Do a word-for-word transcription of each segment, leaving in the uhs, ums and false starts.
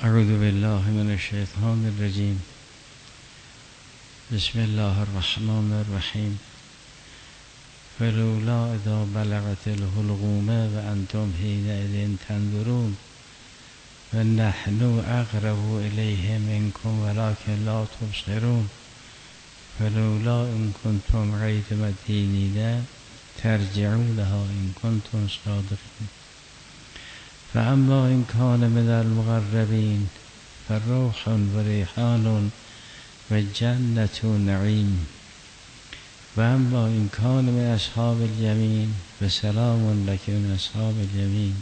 اعوذ بالله من الشیطان الرجیم. بسم الله الرحمن الرحیم. فلولا اذا بلغت الحلقوم وانتم حینئذ تنظرون ونحن اقرب الیه منکم ولکن لا تبصرون فلولا ان کنتم غیر مدینین ترجعونها ان کنتم صادقین فاما ان کان من المقربین فروح و ریحان و جنة نعیم و اما ان کان من اصحاب الیمین و سلام لک من اصحاب الیمین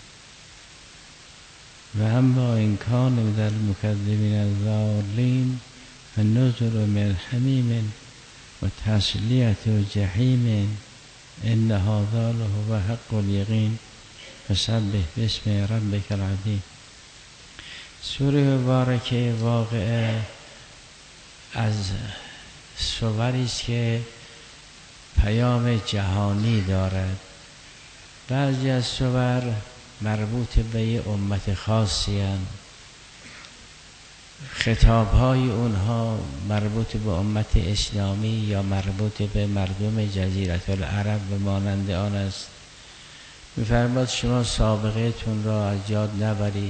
و اما ان کان من المکذبین الضالین فنزل من حمیم و تسلیة جحیم ان هذا لهو حق الیقین فسبح باسم ربک العظیم. سوره مبارکه واقعه از سوری است که پیام جهانی دارد. بعضی از سور مربوط به یه امت خاصی هستند، خطاب‌های اونها مربوط به امت اسلامی یا مربوط به مردم جزیره العرب و مانند آن است. می‌فرماد شما سابقه تون را از یاد نبرید.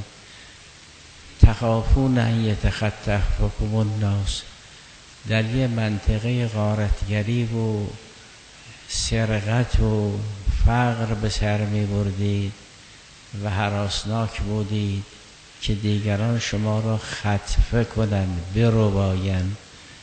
تخافون ان یتخطفکم الناس، در یه منطقه غارتگری و سرقت و فقر به سر می بردید و هراسناک بودید که دیگران شما را خطفه کنند، بربایند.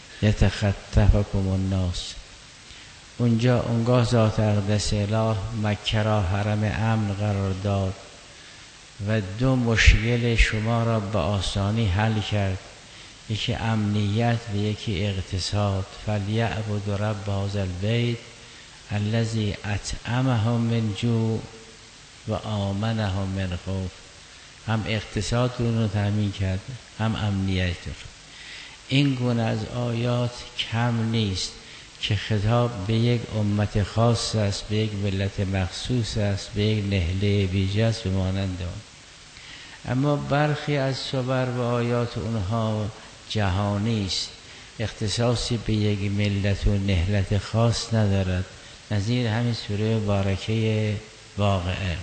یتخطفکم الناس، اونجا اونگاه ذات اقدس اله مکه را حرم امن قرار داد و دو مشکل شما را به آسانی حل کرد، یکی امنیت و یکی اقتصاد. فلیعبد رب هذا البیت الذی اطعمهم من جوع و آمنهم من خوف. هم اقتصاد رو تامین کرد، هم امنیت رو. این گونه از آیات کم نیست که خطاب به یک امت خاص است، به یک ملت مخصوص است، به یک نهله ویژه است و مانند آن. اما برخی از سور و آیات اونها جهانی است، اختصاصی به یک ملت و نهلت خاص ندارد. نظیر همین سوره مبارکه واقعه.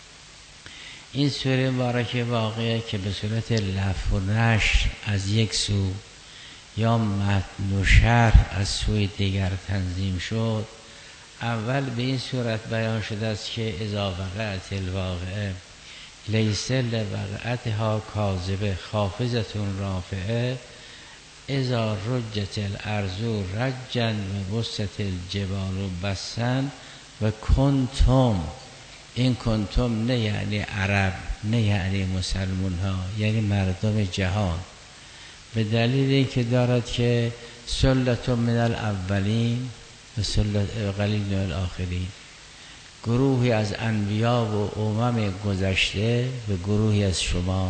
این سوره مبارکه واقعه که به صورت لف و نشر از یک سو یا متن و شرح از سوی دیگر تنظیم شد، اول به این صورت بیان شده است که اذا وقعت الواقعه لیس لوقعتها کاذبه خافضة رافعه اذا رجت الارض رجا و بست الجبال بسا و کنتم. این کنتم نه یعنی عرب، نه یعنی مسلمان ها، یعنی مردم جهان، به دلیل اینکه دارد که سلة من الاولین و سلة قلیل من الاخرین، گروهی از انبیا و امم گذشته و گروهی از شما.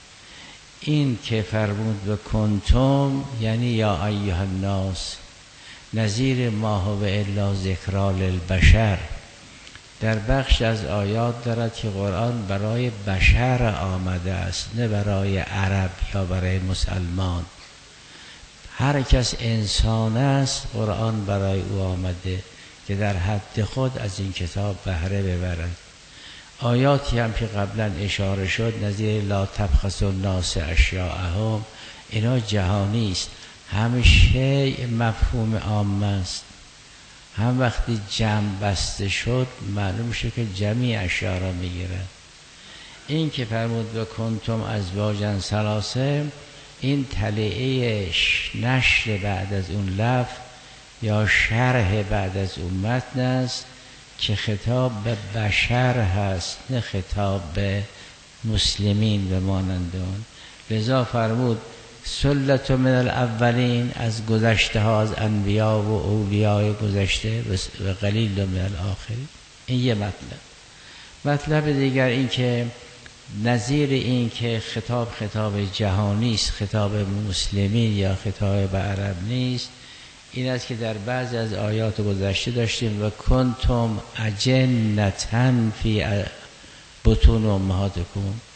این که فرمود به کنتم یعنی یا ایها الناس، نظیر ما هو الا ذکری للبشر. در بخش از آیات دارد که قرآن برای بشر آمده است، نه برای عرب یا برای مسلمان. هر کس انسان است قرآن برای او آمده که در حد خود از این کتاب بهره ببرد. آیاتی هم که قبلا اشاره شد نظیر لا تبخسوا الناس اشیاءهم، اینا جهانی است، همه شیء مفهوم عام است. هم وقتی جمع بسته شد معلوم شد که جمعی اشیاء را میگیرد. این که فرمود و کنتم ازواجا ثلاثه، این تلیعه نشر بعد از اون لفظ یا شرح بعد از اون متن است که خطاب به بشر هست، نه خطاب به مسلمین و مانند آن. لذا فرمود سلة من الاولین، از گذشته ها، از انبیا و اولیاء گذشته، و قلیل من الاخرین. این یه مطلب. مطلب دیگر این که نظیر این که خطاب خطاب جهانی است، خطاب مسلمین یا خطاب به عرب نیست، این است که در بعضی از آیات گذشته داشتیم و کنتم اجنة فی بطون امهاتکم،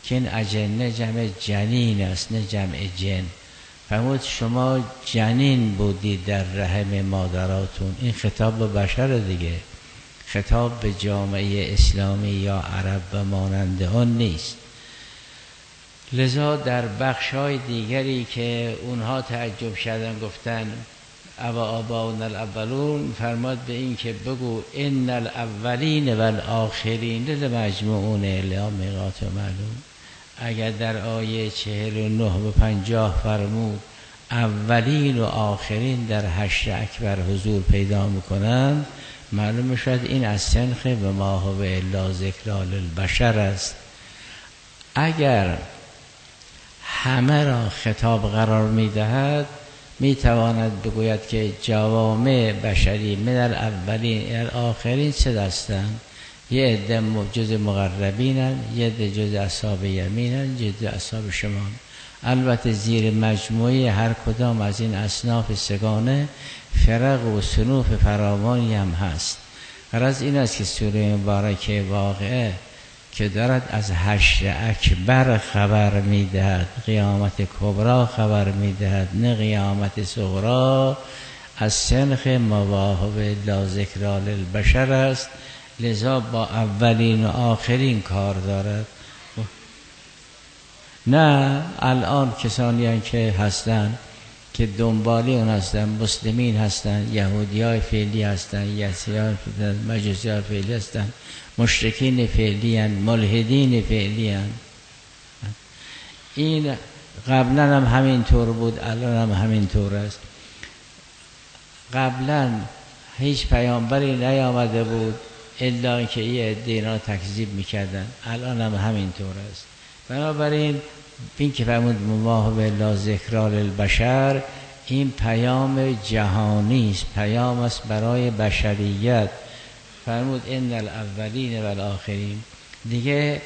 که این اجنه جمع جنین است نه جمع جن. فرمود شما جنین بودید در رحم مادراتون. این خطاب به بشر دیگه، خطاب به جامعه اسلامی یا عرب و مانند آن نیست. لذا در بخش‌های دیگری که اونها تعجب شدن گفتن اوا آباؤنا الاولون، فرماد به این که بگو ان الاولین و الاخرین لمجموعون الی میقات معلوم. اگر در آیه چهل و نه و پنجاه فرمود اولین و آخرین در حشر اکبر حضور پیدا میکنند، معلوم شد این از سنخ و ما هو الا ذکری للبشر است. اگر همه را خطاب قرار میدهد، میتواند بگوید که جوامع بشری من الاولین الی آخرین چه دستند؟ یه عده جز مقربینن، یه عده جز اصحاب یمینن، یه عده اصحاب شمال. البته زیر مجموعه هر کدام از این اصناف سگانه فرق و صنوف فراوانی هم هست. غرض این است که سوره مبارکه واقعه که دارد از حشر اکبر خبر میدهد، قیامت کبرا خبر میدهد، نه قیامت صغرا، از سنخ مواهب لا ذکری للبشر است. لذا با اولین و آخرین کار دارد. نه الان کسانی هستند که هستند که دنبالی اون هستند، مسلمین هستند، یهودی های فعلی هستند، یزدی های مجوسی های فعلی هستند، مشرکین فعلی هستند، ملحدین فعلی هستند. این قبلا هم همین طور بود، الان هم همین طور است. قبلا هیچ پیامبری نیامده بود الا که یه عده اینا تکذیب میکردن، الان هم همین طور است. بنابراین این که فرمود مواهب لا ذکری للبشر، این پیام جهانی است، پیام است برای بشریت. فرمود ان الاولین و الاخرین. دیگه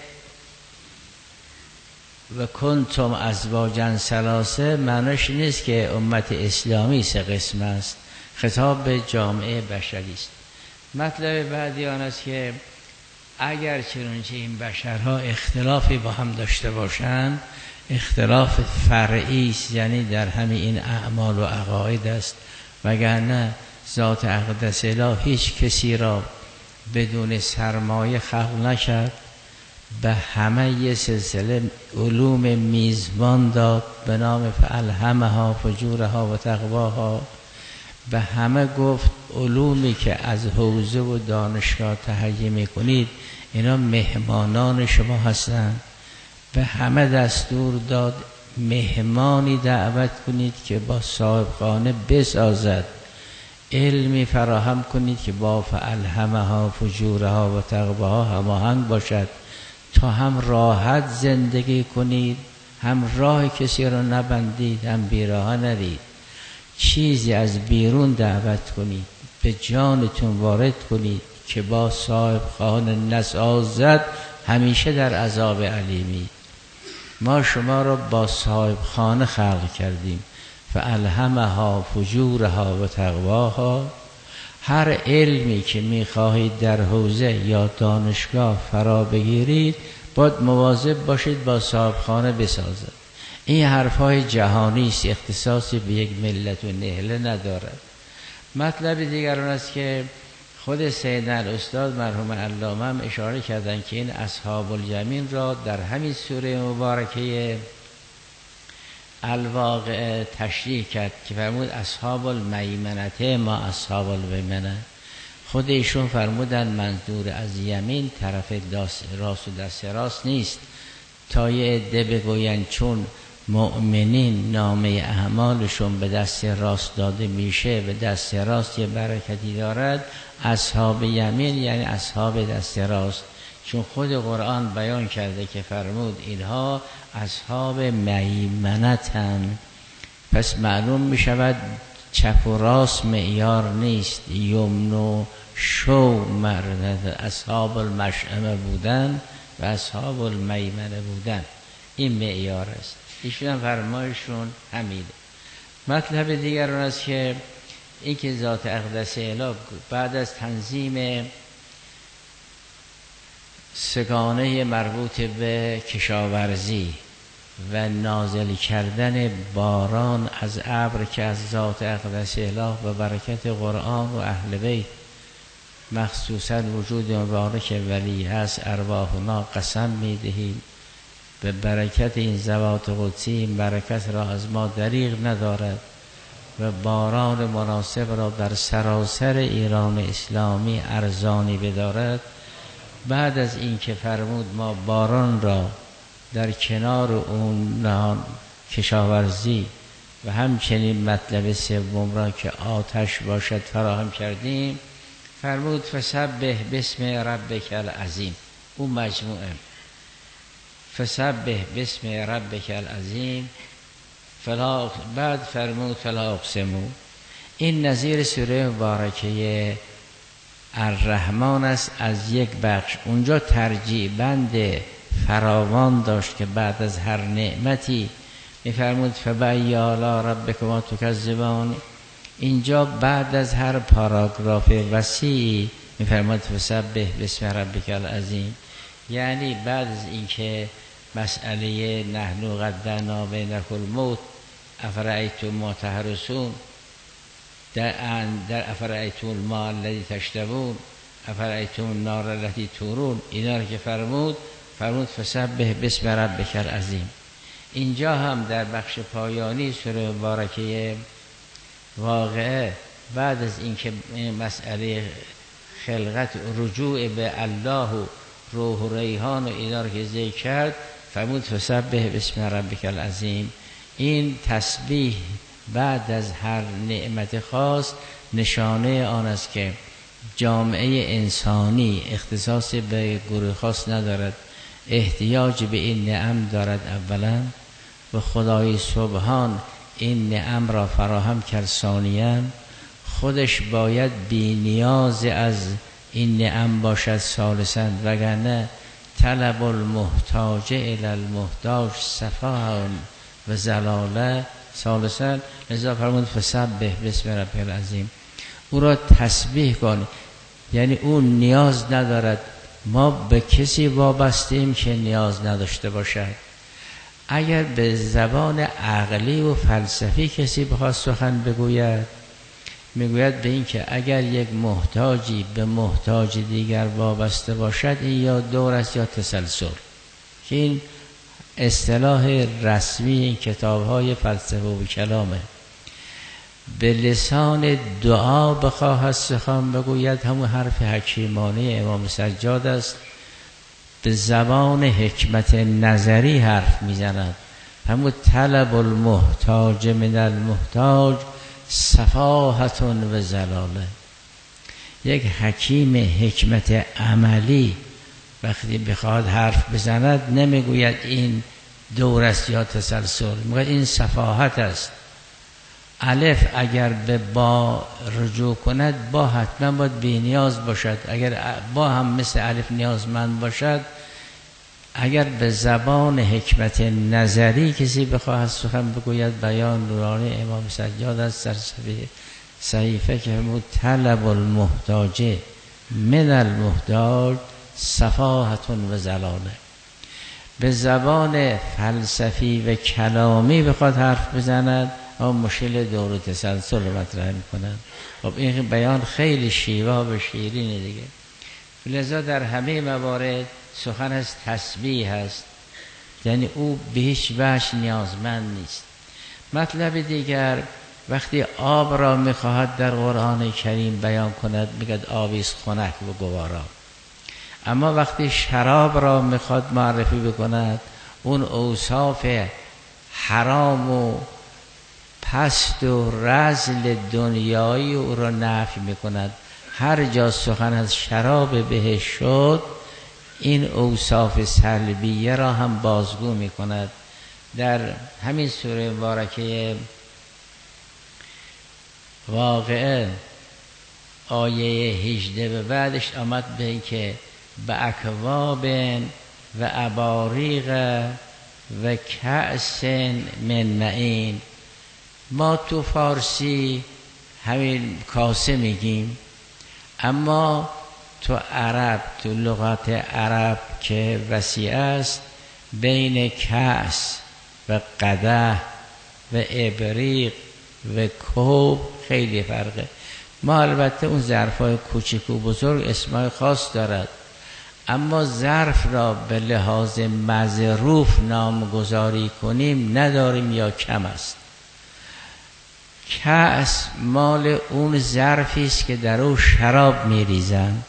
و کنتم ازواجا ثلاثه معنیش نیست که امت اسلامی سه قسم است، خطاب به جامعه بشری است. مطلب بعدی آن است که اگر چنانچه این بشرها اختلافی با هم داشته باشند، اختلاف فرعی است، یعنی در همین این اعمال و عقاید است، وگرنه ذات اقدس اله هیچ کسی را بدون سرمایه خلق نکرد، به همه یه سلسله علوم میزبان داد به نام فالهمها فجورها و تقواها. به همه گفت علومی که از حوزه و دانشگاه تهیه میکنید اینا مهمانان شما هستند. به همه دستور داد مهمانی دعوت کنید که با صاحب خانه بسازد، علمی فراهم کنید که با فالهمها فجورها و تقواها هماهنگ باشد، تا هم راحت زندگی کنید، هم راه کسی را نبندید، هم بیراه نرید. چیزی از بیرون دعوت کنید، به جانتون وارد کنید که با صاحب خانه نسازد، همیشه در عذاب علیمی. ما شما را با صاحب خانه خلق کردیم، فالهمها فجورها و تقواها. هر علمی که میخواهید در حوزه یا دانشگاه فرا بگیرید، باید مواظب باشید با صاحب خانه بسازد. این حرفای جهانی است، اختصاصی به یک ملت و نهله ندارد. مطلب دیگر اون است که خود سیدنا الاستاد مرحوم علامه هم اشاره کردن که این اصحاب الیمین را در همین سوره مبارکه الواقع تشریح کرد که فرمود اصحاب المیمنه ما اصحاب المیمنه. خود ایشون فرمودن منظور از یمین طرف دست راست و دست راست نیست، تا یه عده بگوین چون مؤمنین نامه اعمالشون به دست راست داده میشه، به دست راست یه برکتی دارد، اصحاب یمین یعنی اصحاب دست راست. چون خود قرآن بیان کرده که فرمود اینها اصحاب میمنتن، پس معلوم می شود چپ و راست معیار نیست، یمن و شو مرد اصحاب المشأمه بودن و اصحاب المیمنه بودن، این معیار است. ایشون هم فرمایشون همینه. مطلب دیگر اون است که این که ذات اقدس اله بعد از تنظیم سگانه مربوط به کشاورزی و نازل کردن باران از ابر که از ذات اقدس اله و برکت قرآن و اهل بیت مخصوصا وجود مبارک ولی از ارواحنا قسم میدهیم به برکت این ذوات قدسی این برکت را از ما دریغ ندارد و باران مناسب را در سراسر ایران اسلامی ارزانی بدارد. بعد از این که فرمود ما باران را در کنار اون کشاورزی و همچنین مطلب سوم را که آتش باشد فراهم کردیم، فرمود فسبح باسم ربک العظیم. اون مجموعه فسبح باسم ربک العظیم فلا، بعد فرمود فلا اقسمو. این نظیر سوره مبارکه الرحمن است از یک بخش. اونجا ترجیع بند فراوان داشت که بعد از هر نعمتی میفرمود فبأی آلاء ربکما تکذبان. اینجا بعد از هر پاراگراف وسیعی میفرمود فسبح باسم ربک العظیم، یعنی بعد از اینکه مسئله نحن قدرنا بینکم الموت افرأیتم ما تحرسون، در در افرأیتم الماء الذی تشربون افرأیتم النار التي تورون، اینا رو که فرمود فرمود فسبح باسم ربک العظیم. اینجا هم در بخش پایانی سوره مبارکه واقعه بعد از اینکه مسئله خلقت رجوع به الله و روح و ریحان و اینا رو که ذکر کرد فرمود فسبح باسم ربک العظیم. این تسبیح بعد از هر نعمت خاص نشانه آن است که جامعه انسانی اختصاص به گروه خاص ندارد، احتیاج به این نعم دارد اولا و خدای سبحان این نعم را فراهم کرد ثانیاً خودش باید بی نیاز از این نعم باشد ثالثاً، وگرنه طلب المحتاج الی المحتاج صفاء و زلاله ثالثاً. لذا فرمود فسبح باسم ربک العظیم. او را تسبیح کن، یعنی او نیاز ندارد. ما به کسی وابستیم که نیاز نداشته باشد. اگر به زبان عقلی و فلسفی کسی بخواد سخن بگوید میگوید به این که اگر یک محتاجی به محتاج دیگر وابسته باشد این یا دور است یا تسلسل، که این اصطلاح رسمی این کتاب‌های فلسفه و کلامه. به لسان دعا بخواهد سخن بگوید همون حرف حکیمانه امام سجاد است. به زبان حکمت نظری حرف میزند، همون طلب المحتاج من المحتاج صفاحة و زلاله. یک حکیم حکمت عملی وقتی بخواد حرف بزند نمیگوید این دور است یا تسلسل، میگوید این صفاحت است. الف اگر به با رجوع کند با حتما باید بی نیاز باشد، اگر با هم مثل الف نیازمند باشد. اگر به زبان حکمت نظری کسی بخواهد سخن بگوید بیان نورانی امام سجاد است در صحیفه که همون طلب المحتاج من المحتاج صفاحة و زلاله. به زبان فلسفی و کلامی بخواد حرف بزند اما مشکل دور و تسلسل رو مطرح میکنند. خب این بیان خیلی شیوا و شیرینه دیگه. لذا در همه موارد سخن از تسبیح هست، یعنی او به هیچ وجه نیازمند نیست. مطلب دیگر وقتی آب را میخواهد در قرآن کریم بیان کند میگد آبی است خنک و گوارا، اما وقتی شراب را میخواد معرفی بکند اون اوصاف حرام و پست و رذل دنیایی او را نفی میکند. هر جا سخن از شراب بهش شد این اوصاف سلبیه را هم بازگو میکند. در همین سوره مبارکه واقعه آیه هجده به بعدش آمد به این که به اکواب و اباریق و کأس من معین. ما تو فارسی همین کاسه میگیم، اما تو عرب، تو لغات عرب که وسیع است، بین کأس و قدح و ابریق و کوب خیلی فرقه. ما البته اون ظرفای کوچک و بزرگ اسمای خاص دارد، اما ظرف را به لحاظ مظروف نامگذاری کنیم نداریم یا کم است. کأس مال اون ظرفی است که در او شراب میریزند،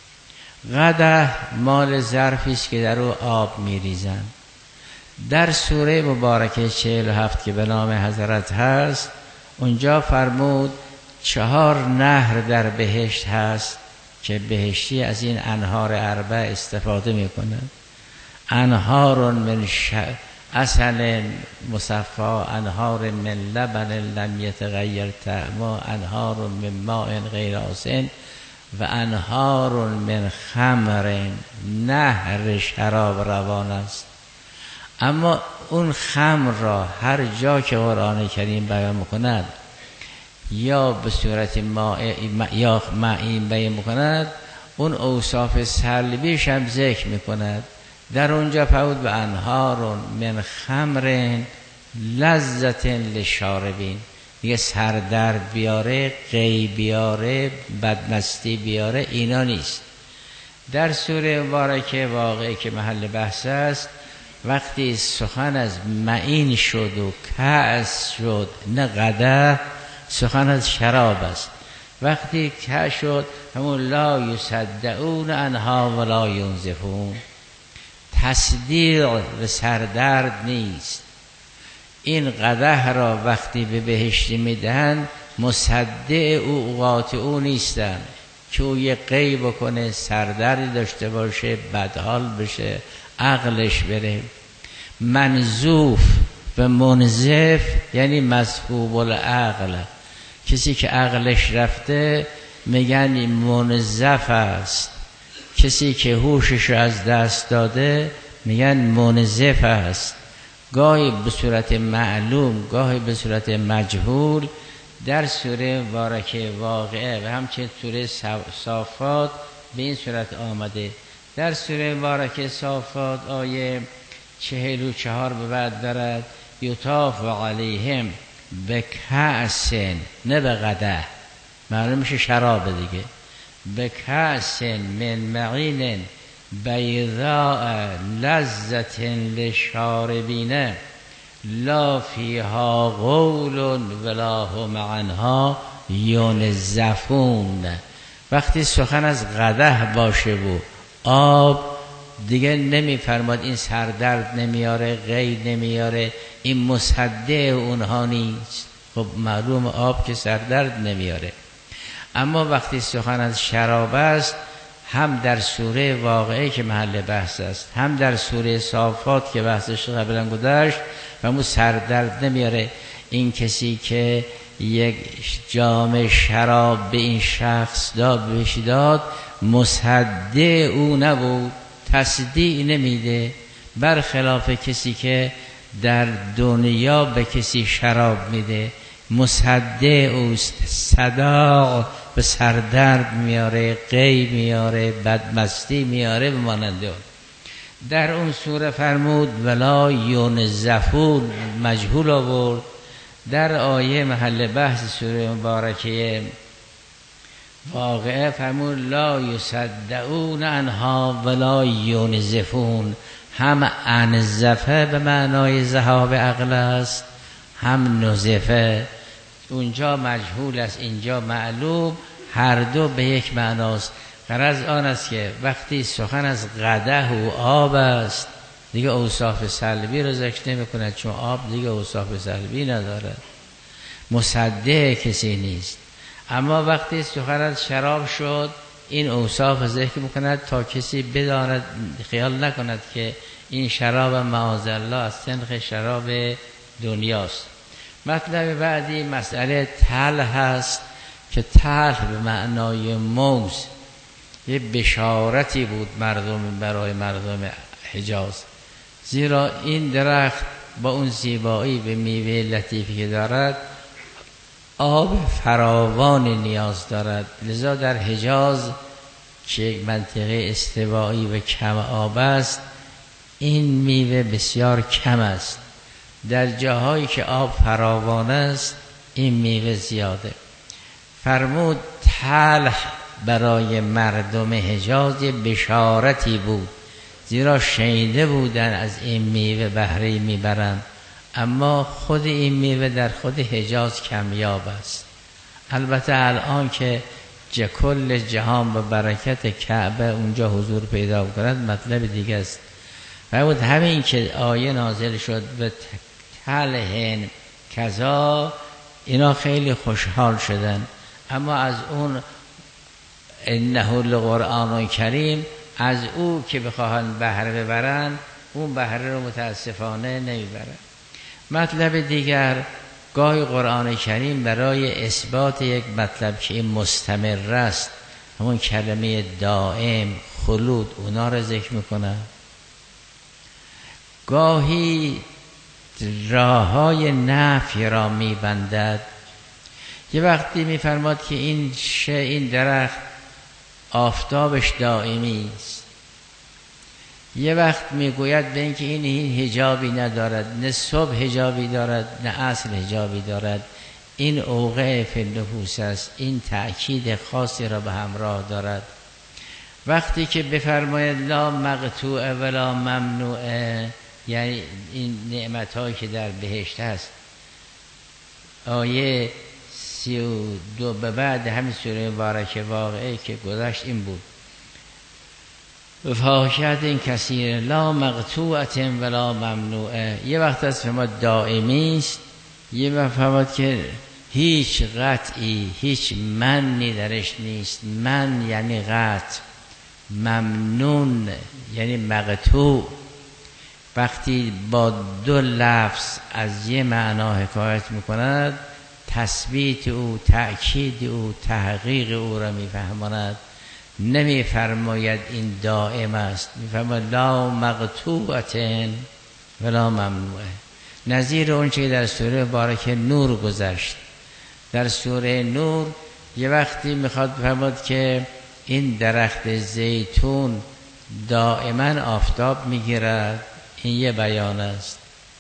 قدح مال ظرفی است که در او آب میریزند. در سوره مبارکه چهل و هفت که به نام حضرت هست، اونجا فرمود چهار نهر در بهشت هست که بهشتی از این انهار اربع استفاده میکنند. انهار من ش... اصل مصفا، انهار من لبن لم یتغیر طعمه، انهار من ماء غیر آسن و انهار من خمر. نهر شراب روان است. اما اون خمر را هر جا که قرآن کریم بیان میکند یا به صورت ماء یا معین بیان میکند، اون اوصاف سلبیش هم ذکر میکند. در اونجا فرمود به انهار من خمر لذت للشاربین، دیگه سردرد بیاره، قی بیاره، بدمستی بیاره، اینا نیست. در سوره مبارکه واقعی که محل بحث است، وقتی سخن از معین شد و کأس شد نه قدح، سخن از شراب است. وقتی که شد همون لا یصدعون عنها ولا ینزفون، تصدیق و سردرد نیست. این قدح را وقتی به بهشتی میدهند مصدع او قاطع او نیستن که او یه قی بکنه، سردردی داشته باشه، بدحال بشه، عقلش بره. منزوف و منزف یعنی مذهوب العقل، کسی که عقلش رفته میگن منزف است، کسی که هوشش از دست داده میگن منزف است. گاهی به صورت معلوم، گاهی به صورت مجهول. در سوره مبارکه واقعه و همچنین سوره صافات به این صورت آمده. در سوره مبارکه صافات آیه چهل و چهار به بعد دارد یطاف علیهم به کأس، نه به قدح، معلوم میشه شراب دیگه. به کأس من معین بیضاء لذت للشاربین لا فیها غول ولا هم عنها ینزفون. وقتی سخن از قدح باشه و آب، دیگه نمیفرماد این سردرد نمیاره، قید نمیاره، این مصدع اونها نیست. خب معلوم آب که سردرد نمیاره. اما وقتی سخن از شراب است، هم در سوره واقعه که محل بحث است، هم در سوره صافات که بحثش قبلا گذشت، و مو سردرد نمیاره. این کسی که یک جام شراب به این شخص داد بهش داد، مصدع او نبود، تصدیع نمیده، برخلاف کسی که در دنیا به کسی شراب میده مصدع اوست، صداق به سردرد میاره، قی میاره، بدمستی میاره به مانند اون. در اون سوره فرمود ولا ینزفون، مجهول آورد. در آیه محل بحث سوره مبارکه واقعه فرمود لا یصدعون عنها ولا ینزفون. هم انزفه به معنای ذهاب عقل است، هم نزفه. اونجا مجهول است، اینجا معلوم، هر دو به یک معناست. غرض آن است که وقتی سخن از قدح و آب است، دیگه اوصاف سلبی رو ذکر نمی کند، چون آب دیگه اوصاف سلبی نداره، مصدع کسی نیست. اما وقتی سخن از شراب شد، این اوصاف ذکر میکند تا کسی بداند، خیال نکند که این شراب معاذالله از سنخ شراب دنیاست. مطلب بعدی مسئله تلح هست که تلح به معنای موز، یه بشارتی بود مردم برای مردم حجاز، زیرا این درخت با اون زیبایی به میوه لطیفی که دارد آب فراوان نیاز دارد. لذا در حجاز که یک منطقه استوایی و کم آب است، این میوه بسیار کم است. در جاهایی که آب فراوان است این میوه زیاده. فرمود تلح برای مردم حجاز بشارتی بود، زیرا شنیده بودن از این میوه بهره میبرند، اما خود این میوه در خود حجاز کمیاب است. البته الان که کل جهان به برکت کعبه اونجا حضور پیدا کند مطلب دیگه است. فرمود همین که آیه نازل شد به تلهن کذا، اینا خیلی خوشحال شدن، اما از اون انه لقرآن کریم، از او که بخواهن بهره ببرن، اون بهره رو متاسفانه نمیبرن. مطلب دیگر، گاهی قرآن کریم برای اثبات یک مطلب که این مستمر است، همون کلمه دائم، خلود، اونا رو ذکر میکنه. گاهی راه های نفی را میبندد. یه وقتی میفرماد که این شه این درخت آفتابش دائمی است، یه وقت میگوید به اینکه این این حجابی ندارد، نه صبح حجابی دارد نه عصر حجابی دارد. این اوقع فی النفوس است، این تأکید خاصی را به همراه دارد. وقتی که بفرماید لا مقطوع ولا ممنوعه، یعنی این نعمت هایی که در بهشت هست. آیه سی و دو به بعد همین سوره مبارکه واقعه که گذشت این بود: فاحشة کثیر لا مقطوعة ولا ممنوعه. یه وقت از فرما دائمی است، یه وقت فرماد که هیچ قطعی، هیچ منی درش نیست. من یعنی قطع، ممنون یعنی مقطوع. وقتی با دو لفظ از یه معنا حکایت میکند، تثبیت او، تأکید او، تحقیق او را میفهماند. نمی فرماید این دائم است، می فرماید لا مقطوعة ولا ممنوعه. نظیر اون چه در سوره مبارکه نور گذشت. در سوره نور یه وقتی میخواد فرماد که این درخت زیتون دائما آفتاب میگیرد، این یه بیان است.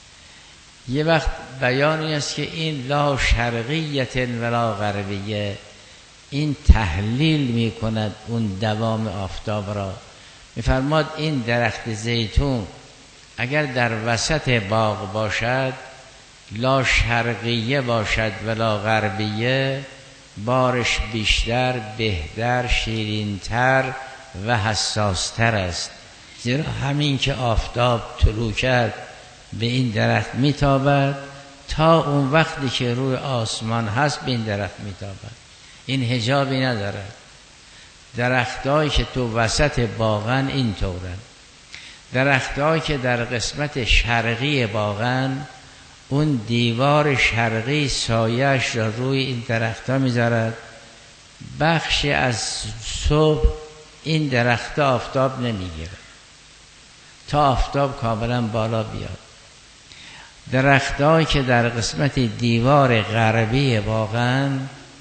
یه وقت بیانی است که این لا شرقیة ولا غربیه، این تحلیل می کند اون دوام آفتاب را. میفرماد این درخت زیتون اگر در وسط باغ باشد، لا شرقیه باشد ولا غربیه، بارش بیشتر، بهتر، شیرینتر و حساستر است. زیرا همین که آفتاب طلوع کرد به این درخت میتابد، تا اون وقتی که روی آسمان هست به این درخت میتابد. این حجابی ندارد. درختایی که تو وسط باغن این طورن. درختایی که در قسمت شرقی باغن، اون دیوار شرقی سایش را روی این درختها میذارد. بخشی از صبح این درخت آفتاب نمیگیره تا آفتاب کاملا بالا بیاد. درختایی که در قسمت دیوار غربی باغن،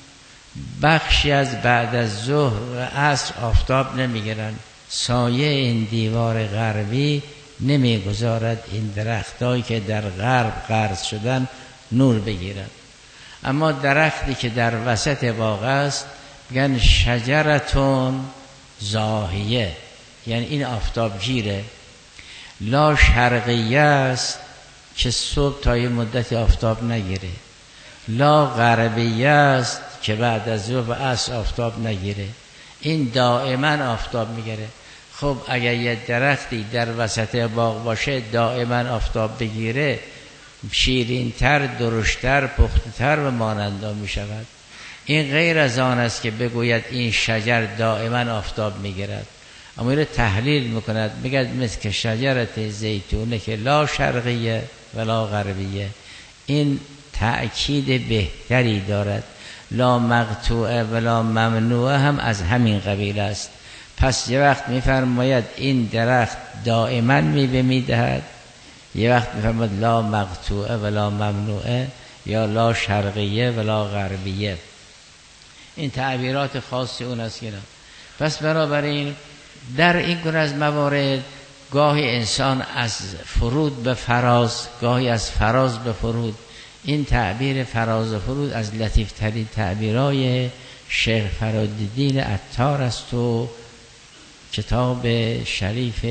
بخشی از بعد از ظهر و عصر آفتاب نمیگیرن، سایه این دیوار غربی نمیگذارد این درختایی که در غرب غرس شدن نور بگیرن. اما درختی که در وسط باغ است میگن شجرتون زاهیه، یعنی این آفتاب گیره. لا شرقیه است که صبح تا یه مدت آفتاب نگیره. لا غربیه است که بعد از ظهر و عصر آفتاب نگیره. این دائما آفتاب میگیره. خب اگر یه درختی در وسط باغ باشه دائما آفتاب بگیره، شیرینتر، درشتر، پخته‌تر و مانندا میشود. این غیر از آن است که بگوید این شجر دائما آفتاب میگیرد، اما این تحلیل میکند، میگه مثل که شجرت زیتونه که لا شرقیه ولا غربیه. این تأکید بهتری دارد. لا مقطوعه ولا ممنوعه هم از همین قبیل است. پس یه وقت میفرماید این درخت دائما میوه میدهد، یه وقت میفرماید لا مقطوعه ولا ممنوعه، یا لا شرقیه ولا غربیه. این تعبیرات خاصی اون است که پس بنابراین در این گونه از موارد گاهی انسان از فرود به فراز، گاهی از فراز به فرود. این تعبیر فراز و فرود از لطیفترین تعبیرهای شیخ فرادالدین عطار است و کتاب شریف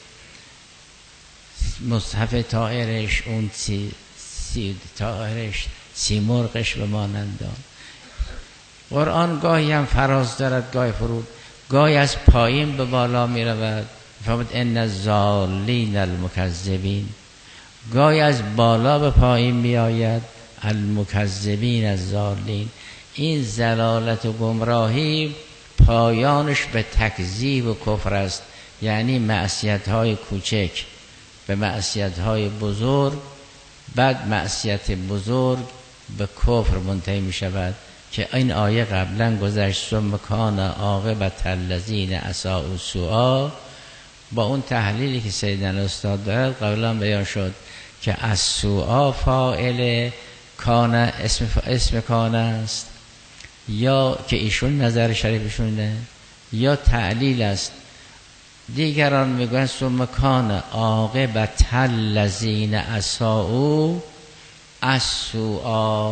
مصحف طائرش، اون سی, سی طائرش سیمرغش به مانندان. قرآن گاهی هم فراز دارد، گاهی فرود، گاهی از پایین به بالا می رود، فهمت ان الضالین المکذبین، گاهی از بالا به پایین می آید، المکذبین الضالین. این ضلالت و گمراهی پایانش به تکذیب و کفر است، یعنی معصیت های کوچک به معصیت های بزرگ، بعد معصیت بزرگ به کفر منتهی می شود که این آیه قبلا گذشت. ثم کان عاقبة الذین اساءوا السوء، با اون تحلیلی که سیدنا استاد دارد قبلا بیان شد که السوء فاعل کان اسم اسم کان است، یا که ایشون نظر شریفشونه، یا تعلیل است. دیگران میگن ثم کان عاقبة الذین اساءوا السوء،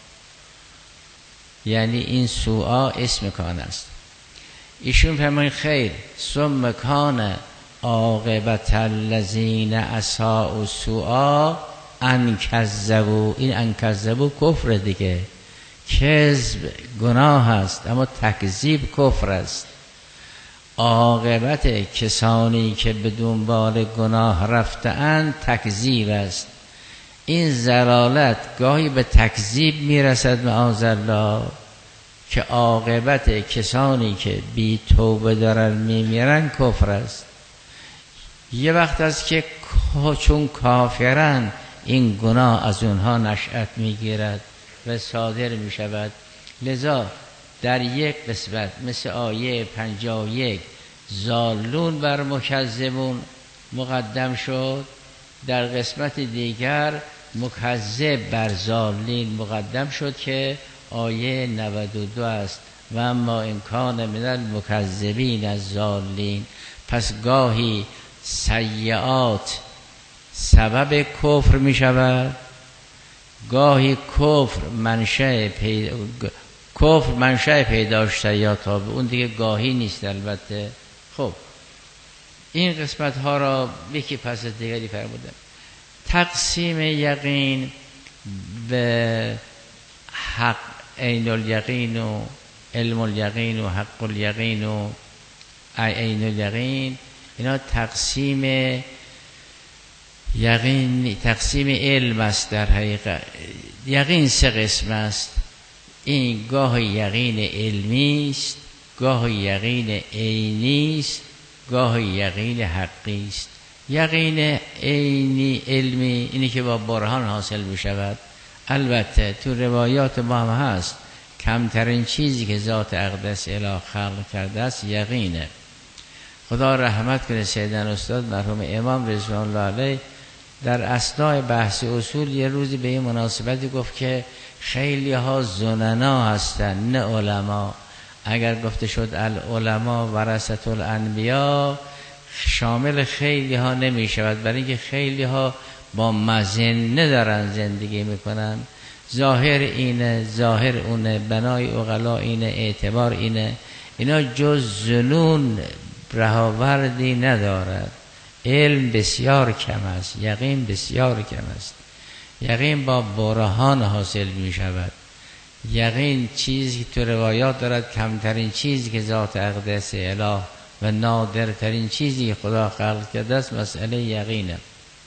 یعنی این سوء اسم کان است. ایشون فرمایند خیر، ثم کان عاقبة الذین اساءوا السوء ان کذبوا. این ان کذبوا کفر دیگه، کذب گناه است اما تکذیب کفر است. عاقبت کسانی که به دنبال گناه رفته‌اند تکذیب است. این ضلالت گاهی به تکذیب میرسد معاذالله، که عاقبت کسانی که بی توبه دارن میمیرن کفر است. یه وقت است که چون کافرن این گناه از اونها نشأت میگیرد و صادر میشود. لذا در یک قسمت مثل آیه پنجاه و یک ضالون بر مکذبون مقدم شد، در قسمت دیگر مکذب بر ضالین مقدم شد که آیه نود و دو است. و اما این کان من المکذبین الضالین. پس گاهی سیئات سبب کفر می شود، گاهی کفر منشأ پیدا کفر منشأ پیداش سیئات ها، اون دیگه گاهی نیست البته. خب این قسمت ها را یکی پس دیگری فرمودم. تقسیم یقین به حق عین الیقین و علم الیقین و حق الیقین و عین الیقین، اینا تقسیم یقین، تقسیم علم است. در حقیقت یقین سه قسم است. این گاه یقین علمی است، گاه یقین عینی است، گاه یقین حقی است. یقین عینی علمی اینی که با برهان حاصل می شود. البته تو روایات ما هم هست کمترین چیزی که ذات اقدس اله خلق کرده است یقینه. خدا رحمت کنه سیدنا استاد مرحوم امام رضوان الله علیه در اثناء بحث اصول یه روزی به این مناسبتی گفت که خیلی ها زننا هستن نه علما. اگر گفته شد العلماء ورثة الانبیاء شامل خیلی ها نمی شود، برای اینکه خیلی ها با مظنه دارن زندگی میکنن. ظاهر اینه، ظاهر اونه، بنای عقلا اینه، اعتبار اینه. اینا جز ظنون رهاوردی ندارد. علم بسیار کم است، یقین بسیار کم است. یقین با برهان حاصل می شود. یقین چیزی که تو روایات دارد کمترین چیزی که ذات اقدس اله و نادرترین چیزی که خدا خلق کرده است مسئله یقینه.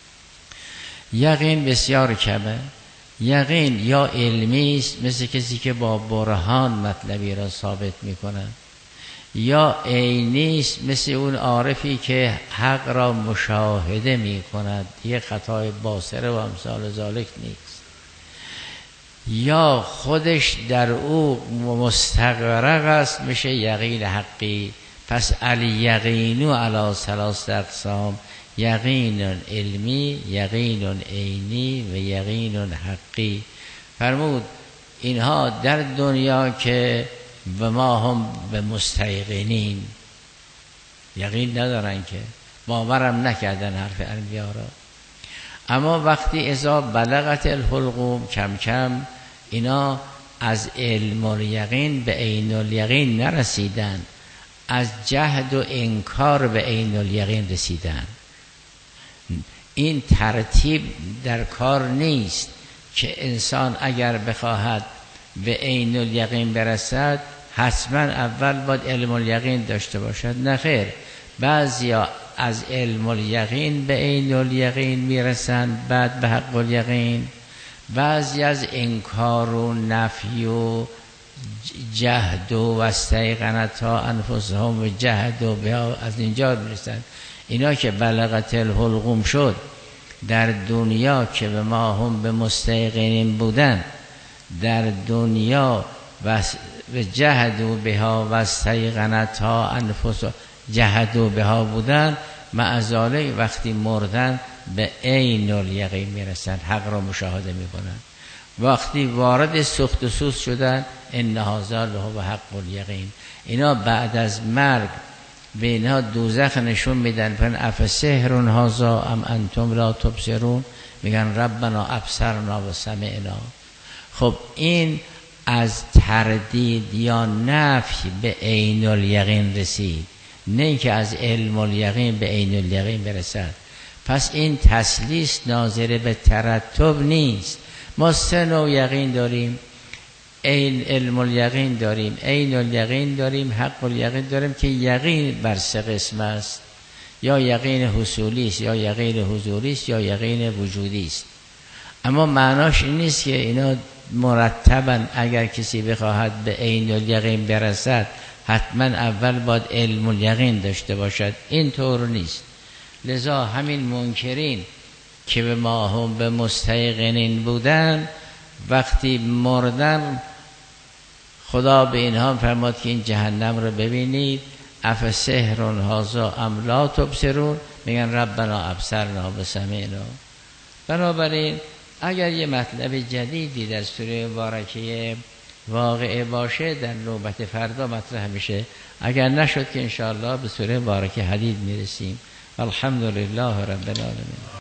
یقین بسیار کمه. یقین یا علمی است مثل کسی که با برهان مطلبی را ثابت می کند، یا عینی است مثل اون عارفی که حق را مشاهده می کند، یه خطای باصره و امثال ذالک نیست، یا خودش در او مستغرق است میشه یقین حقی. پس الیقین علی ثلاث اقسام، یقین علمی، یقین عینی و یقین حقی. فرمود اینها در دنیا که و ما هم به مستیقنین، یقین ندارن که، باورم نکردن حرف انبیا را. اما وقتی اذا بلغت الحلقوم، کم کم اینا از علم الیقین به عین الیقین نرسیدن، از جهد و انکار به عین الیقین رسیدن. این ترتیب در کار نیست که انسان اگر بخواهد به عین الیقین برسد حتما اول باید علم الیقین داشته باشد. نه خیر، بعضیا از علم الیقین به عین الیقین میرسند بعد به حق الیقین، بعضی از انکار و نفی و جهد و استیقنتها انفسهم و جهد و بها از اینجا میرسند. اینا که بلغت الحلقوم شد در دنیا که به ما هم به مستیقنین بودن، در دنیا و جهد و بها و استیقنتها انفسهم جهد و بها بودن، معذاله وقتی مردن به عین الیقین میرسند، حق را مشاهده میکنن. وقتی وارد سخت و سوز شدن، ان هذا لهو حق الیقین، اینا بعد از مرگ به اینها دوزخ نشون میدن، فن افسحر هذا ام انتم لا تبصرون، میگن ربنا ابصرنا و سمعنا. خب این از تردید یا نفی به عین الیقین رسید، نه اینکه از علم الیقین به عین الیقین برسد. پس این تسلیس ناظر به ترتب نیست. ما سه نوع یقین داریم، عین علم الیقین داریم، عین الیقین داریم، حق الیقین داریم، که یقین بر سه قسم است، یا یقین حصولی است، یا یقین حضوری است، یا یقین وجودی است. اما معناش این نیست که اینا مرتبا اگر کسی بخواهد به عین الیقین برسد حتما اول باید علم الیقین داشته باشد، این طور نیست. لذا همین منکرین که به ما هم به مستیقنین بودن، وقتی مردن خدا به اینها فرماد که این جهنم رو ببینید، افسحر هذا ام لا تبصرون، میگن ربنا ابصرنا و سمعنا. بنابراین اگر یه مطلب جدیدی در سوره مبارکه واقعه باشه در نوبت فردا مطرح میشه، اگر نشد که انشاءالله به سوره مبارکه حدید میرسیم. الحمدلله رب العالمین.